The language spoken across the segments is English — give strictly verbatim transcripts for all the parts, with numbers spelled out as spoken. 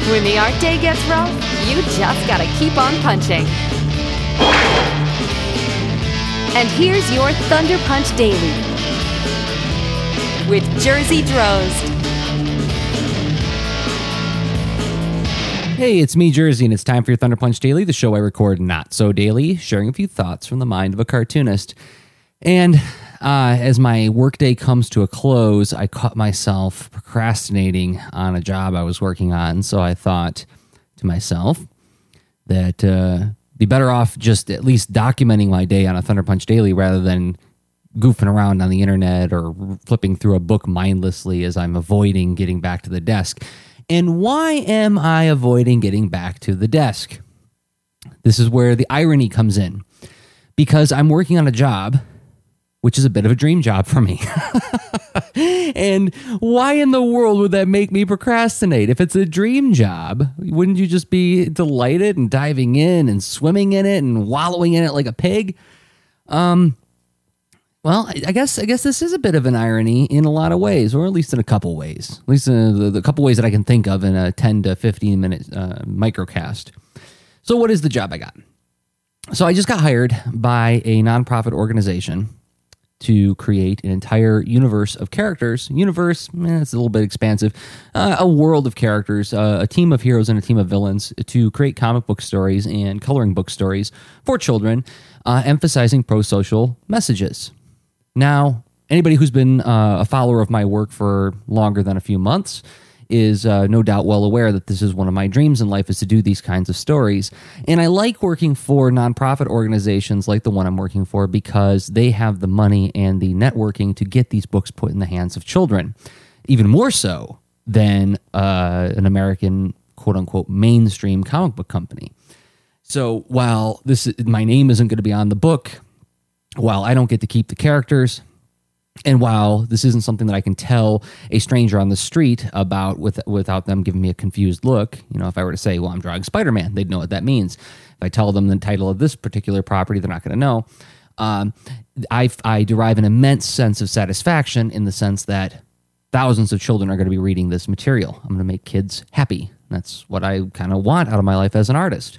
When the art day gets rough, you just gotta keep on punching. And here's your Thunder Punch Daily with Jersey Drozd. Hey, it's me, Jersey, and it's time for your Thunder Punch Daily, the show I record not so daily, sharing a few thoughts from the mind of a cartoonist. And uh, as my workday comes to a close, I caught myself procrastinating on a job I was working on. So I thought to myself that uh, be better off just at least documenting my day on a Thunder Punch Daily rather than goofing around on the internet or flipping through a book mindlessly as I'm avoiding getting back to the desk. And why am I avoiding getting back to the desk? This is where the irony comes in. Because I'm working on a job, which is a bit of a dream job for me. And why in the world would that make me procrastinate? If it's a dream job, wouldn't you just be delighted and diving in and swimming in it and wallowing in it like a pig? Um... Well, I guess I guess this is a bit of an irony in a lot of ways, or at least in a couple ways. At least in the, the couple ways that I can think of in a ten to fifteen minute uh, microcast. So what is the job I got? So I just got hired by a nonprofit organization to create an entire universe of characters. Universe, eh, it's a little bit expansive. Uh, a world of characters, uh, a team of heroes and a team of villains to create comic book stories and coloring book stories for children, uh, emphasizing pro-social messages. Now, anybody who's been uh, a follower of my work for longer than a few months is uh, no doubt well aware that this is one of my dreams in life, is to do these kinds of stories. And I like working for nonprofit organizations like the one I'm working for because they have the money and the networking to get these books put in the hands of children, even more so than uh, an American quote-unquote mainstream comic book company. So while this my name isn't going to be on the book, while I don't get to keep the characters, and while this isn't something that I can tell a stranger on the street about with, without them giving me a confused look, you know, if I were to say, well, I'm drawing Spider-Man, they'd know what that means. If I tell them the title of this particular property, they're not going to know. Um, I, I derive an immense sense of satisfaction in the sense that thousands of children are going to be reading this material. I'm going to make kids happy. That's what I kind of want out of my life as an artist.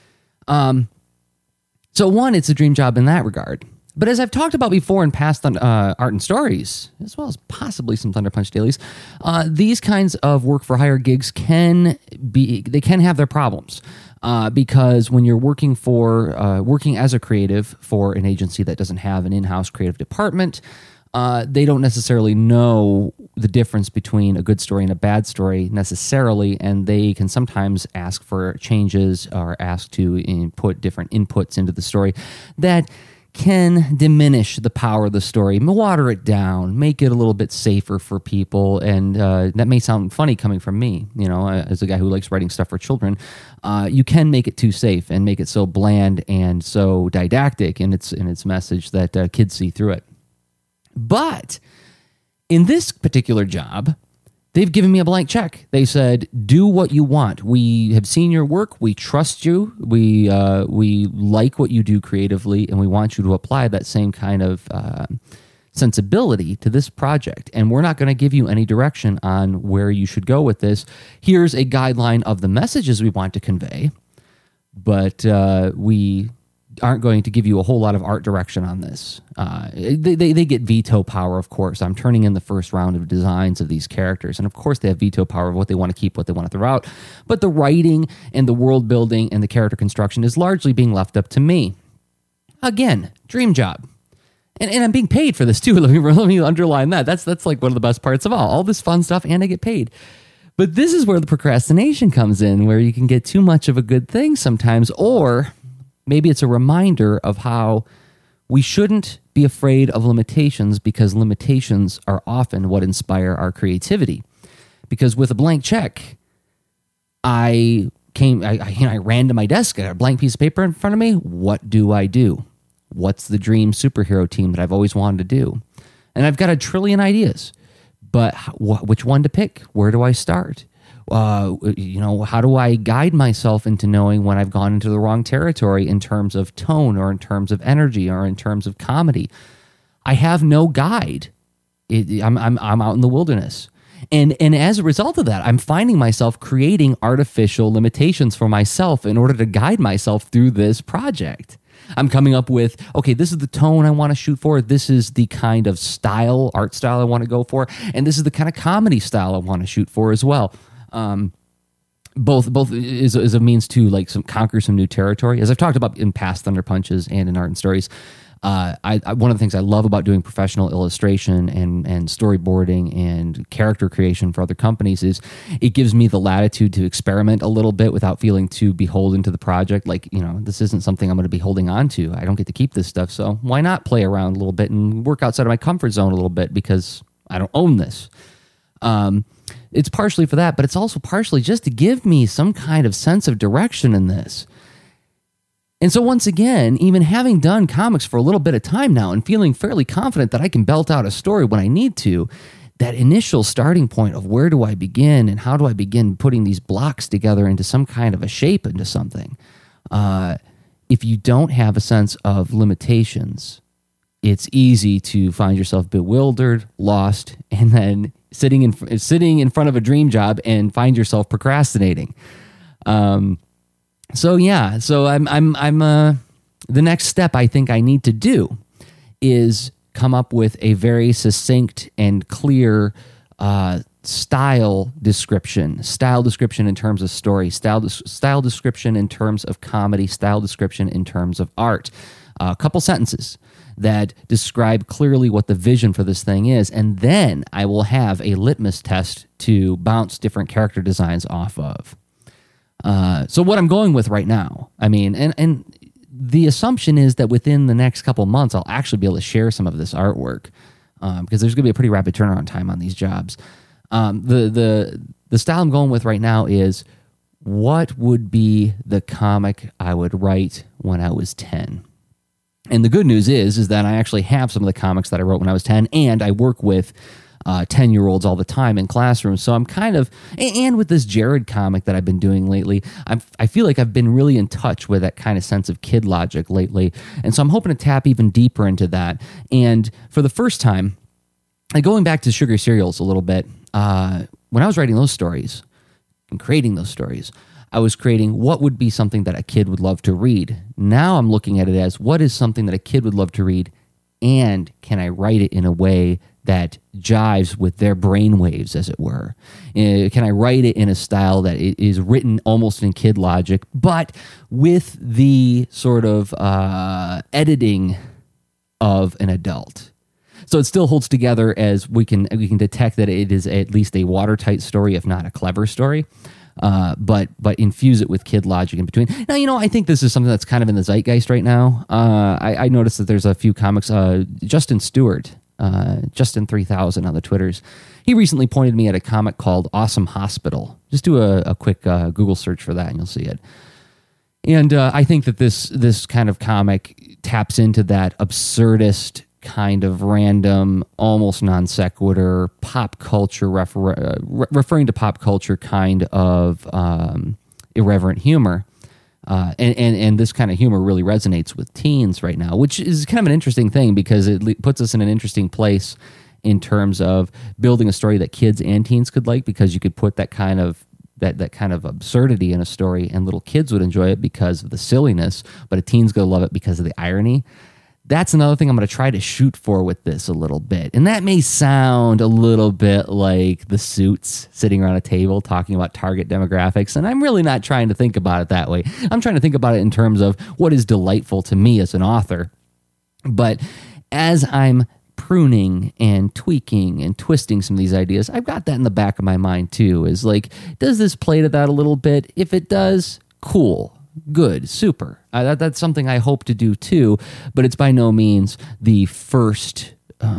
Um, so one, it's a dream job in that regard. But as I've talked about before in past uh, art and stories, as well as possibly some Thunder Punch Dailies, uh, these kinds of work for hire gigs can be, they can have their problems. Uh, because when you're working for, uh, working as a creative for an agency that doesn't have an in-house creative department, uh, they don't necessarily know the difference between a good story and a bad story necessarily, and they can sometimes ask for changes or ask to input different inputs into the story that can diminish the power of the story, water it down, make it a little bit safer for people. And uh, that may sound funny coming from me, you know, as a guy who likes writing stuff for children. Uh, you can make it too safe and make it so bland and so didactic in its in its message that uh, kids see through it. But in this particular job, they've given me a blank check. They said, do what you want. We have seen your work. We trust you. We uh, we like what you do creatively, and we want you to apply that same kind of uh, sensibility to this project. And we're not going to give you any direction on where you should go with this. Here's a guideline of the messages we want to convey, but uh, we aren't going to give you a whole lot of art direction on this. Uh, they, they they get veto power, of course. I'm turning in the first round of designs of these characters, and of course they have veto power of what they want to keep, what they want to throw out. But the writing and the world building and the character construction is largely being left up to me. Again, dream job. And, and I'm being paid for this too. Let me, let me underline that. That's, that's like one of the best parts of all. All this fun stuff, and I get paid. But this is where the procrastination comes in, where you can get too much of a good thing sometimes, or maybe it's a reminder of how we shouldn't be afraid of limitations, because limitations are often what inspire our creativity. Because with a blank check, I came, I, I, you know, I ran to my desk, I got a blank piece of paper in front of me. What do I do? What's the dream superhero team that I've always wanted to do? And I've got a trillion ideas, but wh- which one to pick? Where do I start? Uh, you know, how do I guide myself into knowing when I've gone into the wrong territory in terms of tone or in terms of energy or in terms of comedy? I have no guide. It, I'm, I'm, I'm out in the wilderness. And and as a result of that, I'm finding myself creating artificial limitations for myself in order to guide myself through this project. I'm coming up with, okay, this is the tone I want to shoot for. This is the kind of style, art style I want to go for. And this is the kind of comedy style I want to shoot for as well. Um, both both is, is a means to like some conquer some new territory. As I've talked about in past Thunder Punches and in Art and Stories, Uh, I, I one of the things I love about doing professional illustration and and storyboarding and character creation for other companies is it gives me the latitude to experiment a little bit without feeling too beholden to the project. Like, you know, this isn't something I'm going to be holding on to. I don't get to keep this stuff, so why not play around a little bit and work outside of my comfort zone a little bit because I don't own this. Um, it's partially for that, but it's also partially just to give me some kind of sense of direction in this. And so once again, even having done comics for a little bit of time now and feeling fairly confident that I can belt out a story when I need to, that initial starting point of where do I begin and how do I begin putting these blocks together into some kind of a shape, into something. Uh, if you don't have a sense of limitations, it's easy to find yourself bewildered, lost, and then sitting in sitting in front of a dream job and find yourself procrastinating. Um, So yeah, so I'm I'm I'm uh the next step I think I need to do is come up with a very succinct and clear uh, style description, style description in terms of story, style style description in terms of comedy, style description in terms of art. Uh, a couple sentences that describe clearly what the vision for this thing is, and then I will have a litmus test to bounce different character designs off of. Uh, so what I'm going with right now, I mean, and, and the assumption is that within the next couple months, I'll actually be able to share some of this artwork um, because there's going to be a pretty rapid turnaround time on these jobs. Um, the the the style I'm going with right now is what would be the comic I would write when I was ten. And the good news is, is that I actually have some of the comics that I wrote when I was ten, and I work with Uh, ten-year-olds all the time in classrooms. So I'm kind of, and with this Jared comic that I've been doing lately, I'm, I feel like I've been really in touch with that kind of sense of kid logic lately. And so I'm hoping to tap even deeper into that. And for the first time, and going back to Sugar Cereals a little bit, uh, when I was writing those stories and creating those stories, I was creating what would be something that a kid would love to read. Now I'm looking at it as what is something that a kid would love to read, and can I write it in a way that jives with their brainwaves, as it were? Uh, can I write it in a style that is written almost in kid logic, but with the sort of uh, editing of an adult? So it still holds together as we can we can detect that it is at least a watertight story, if not a clever story. Uh, but but infuse it with kid logic in between. Now, you know, I think this is something that's kind of in the zeitgeist right now. Uh, I, I noticed that there's a few comics. Uh, Justin Stewart, uh, Justin three thousand on the Twitters, he recently pointed me at a comic called Awesome Hospital. Just do a, a quick uh, Google search for that and you'll see it. And uh, I think that this this kind of comic taps into that absurdist kind of random, almost non sequitur pop culture, refer- uh, re- referring to pop culture kind of um, irreverent humor. Uh, and, and, and this kind of humor really resonates with teens right now, which is kind of an interesting thing because it le- puts us in an interesting place in terms of building a story that kids and teens could like, because you could put that kind of that that kind of absurdity in a story and little kids would enjoy it because of the silliness, but a teen's going to love it because of the irony. That's another thing I'm going to try to shoot for with this a little bit. And that may sound a little bit like the Suits sitting around a table talking about target demographics. And I'm really not trying to think about it that way. I'm trying to think about it in terms of what is delightful to me as an author. But as I'm pruning and tweaking and twisting some of these ideas, I've got that in the back of my mind too. Is like, does this play to that a little bit? If it does, cool. Good, super. Uh, that, that's something I hope to do too, but it's by no means the first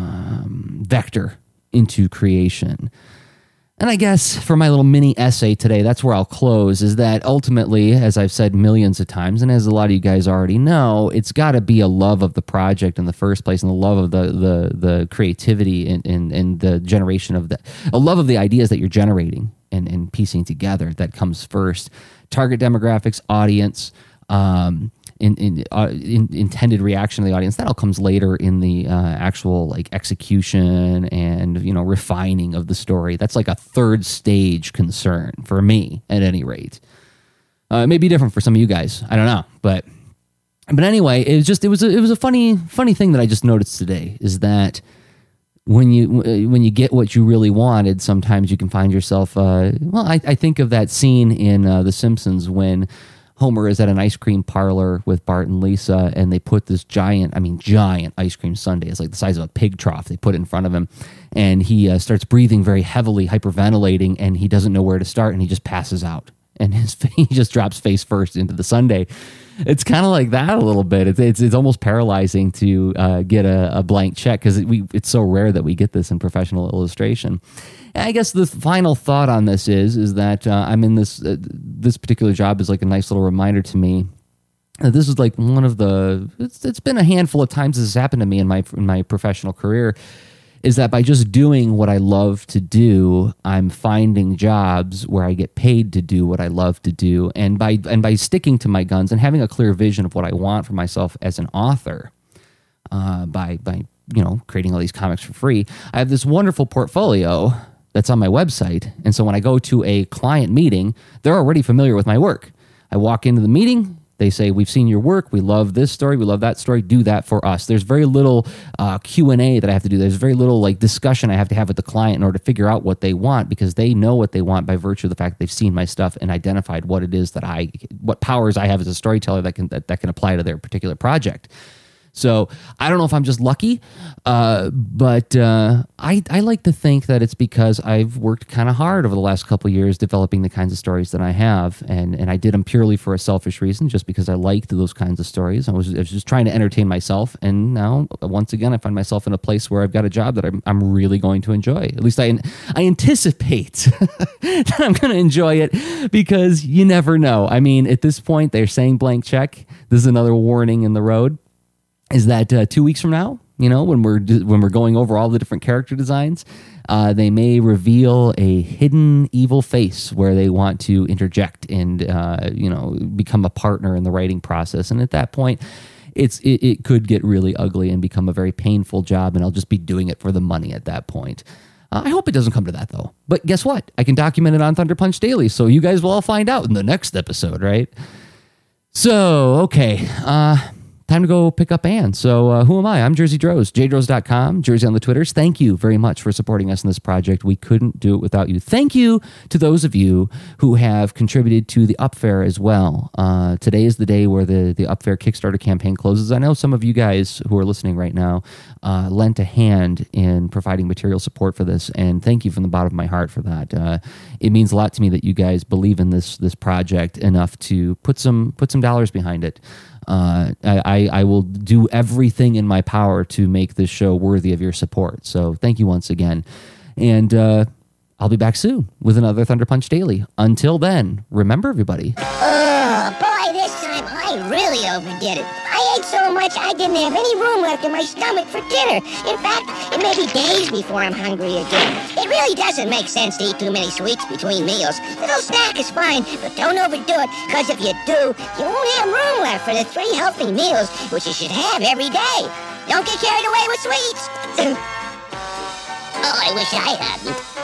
um, vector into creation. And I guess for my little mini essay today, that's where I'll close, is that ultimately, as I've said millions of times, and as a lot of you guys already know, it's got to be a love of the project in the first place, and the love of the the, the creativity and, and, and the generation of the, a love of the ideas that you're generating and, and piecing together that comes first. Target demographics, audience, um, in, in, uh, in intended reaction of the audience. That all comes later in the uh, actual like execution and, you know, refining of the story. That's like a third stage concern for me, at any rate. Uh, it may be different for some of you guys. I don't know, but but anyway, it was just it was a, it was a funny funny thing that I just noticed today is that when you when you get what you really wanted, sometimes you can find yourself. Uh, well, I, I think of that scene in uh, The Simpsons when Homer is at an ice cream parlor with Bart and Lisa, and they put this giant, I mean, giant ice cream sundae. It's like the size of a pig trough. They put it in front of him, and he uh, starts breathing very heavily, hyperventilating, and he doesn't know where to start, and he just passes out, and his he just drops face first into the sundae. It's kind of like that a little bit. It's it's, it's almost paralyzing to uh, get a, a blank check because it, we it's so rare that we get this in professional illustration. I guess the final thought on this is is that uh, I'm in this uh, this particular job is like a nice little reminder to me. Uh, this is like one of the it's, it's been a handful of times this has happened to me in my in my professional career. Is that by just doing what I love to do, I'm finding jobs where I get paid to do what I love to do, and by and by sticking to my guns and having a clear vision of what I want for myself as an author, uh, by by you know creating all these comics for free, I have this wonderful portfolio that's on my website. And so when I go to a client meeting, they're already familiar with my work. I walk into the meeting, they say, we've seen your work, we love this story, we love that story, do that for us. There's very little uh, Q and A that I have to do. There's very little like discussion I have to have with the client in order to figure out what they want, because they know what they want by virtue of the fact that they've seen my stuff and identified what it is that I, what powers I have as a storyteller that can that, that can apply to their particular project. So I don't know if I'm just lucky, uh, but uh, I, I like to think that it's because I've worked kind of hard over the last couple of years developing the kinds of stories that I have, and, and I did them purely for a selfish reason, just because I liked those kinds of stories. I was, I was just trying to entertain myself, and now once again I find myself in a place where I've got a job that I'm, I'm really going to enjoy. At least I I anticipate that I'm going to enjoy it, because you never know. I mean, at this point they're saying blank check. This is another warning in the road. Is that uh, two weeks from now, you know, when we're when we're going over all the different character designs, uh, they may reveal a hidden evil face where they want to interject and, uh, you know, become a partner in the writing process. And at that point, it's it, it could get really ugly and become a very painful job, and I'll just be doing it for the money at that point. Uh, I hope it doesn't come to that, though. But guess what? I can document it on Thunder Punch Daily, so you guys will all find out in the next episode, right? So, okay. Uh... Time to go pick up Anne. So uh, who am I? I'm Jersey Droz, j droz dot com, Jersey on the Twitters. Thank you very much for supporting us in this project. We couldn't do it without you. Thank you to those of you who have contributed to the Up Fair as well. Uh, today is the day where the, the Up Fair Kickstarter campaign closes. I know some of you guys who are listening right now uh, lent a hand in providing material support for this, and thank you from the bottom of my heart for that. Uh, it means a lot to me that you guys believe in this this project enough to put some put some dollars behind it. Uh, I, I will do everything in my power to make this show worthy of your support. So thank you once again. And uh, I'll be back soon with another Thunder Punch Daily. Until then, remember, everybody. Oh, boy, this time I really overdid it. I ate so much I didn't have any room left in my stomach for dinner. In fact, it may be days before I'm hungry again. It really doesn't make sense to eat too many sweets between meals. A little snack is fine, but don't overdo it, because if you do, you won't have room left for the three healthy meals, which you should have every day. Don't get carried away with sweets. Oh, I wish I hadn't.